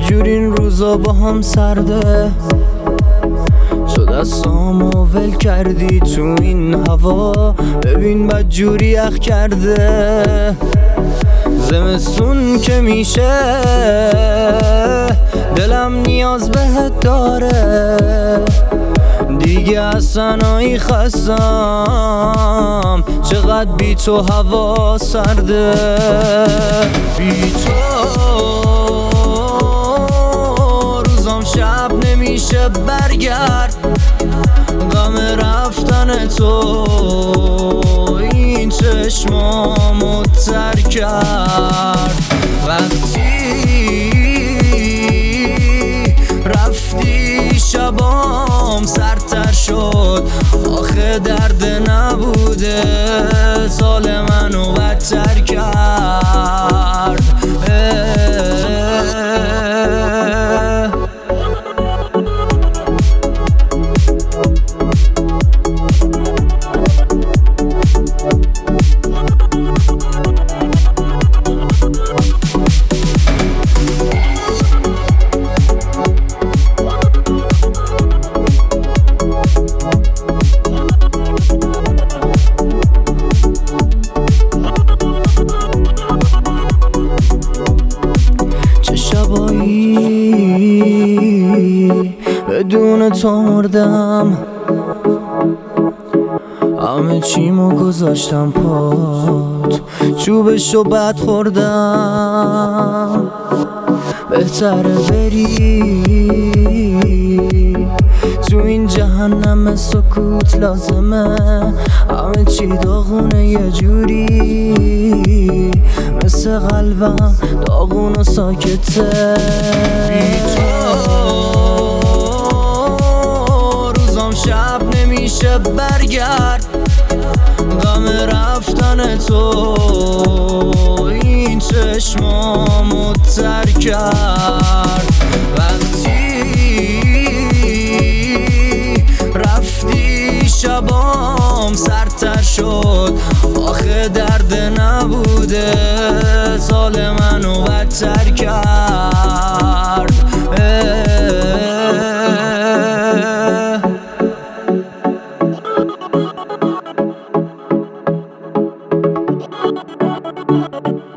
جوری این روزا با هم سرده، تو دستامو ول کردی تو این هوا، ببین بد جوری یخ کرده. زمستون که میشه دلم نیاز بهت داره، دیگه اصلا خستم، چقدر بی تو هوا سرده. بی تو روزام شب نمیشه برگرد، غم رفتن تو این چشمامو تر کرد. وقتی رفتی شبام سرتر شد، آخه درد نبوده سال منو بدتر کرد. بدون تو مردم، همه چیمو گذاشتم پات، چوبشو بد خوردم. بهتره بری تو این جهنم سکوت لازمه، همه چی داغونه یه جوری، مثل قلبم داغون و ساکته. بی تو شب نمیشه برگرد، غم رفتن تو این چشمامو تر کرد. وقتی رفتی شبام سرتر شد، آخه درد نبوده سال منو بدتر کرد.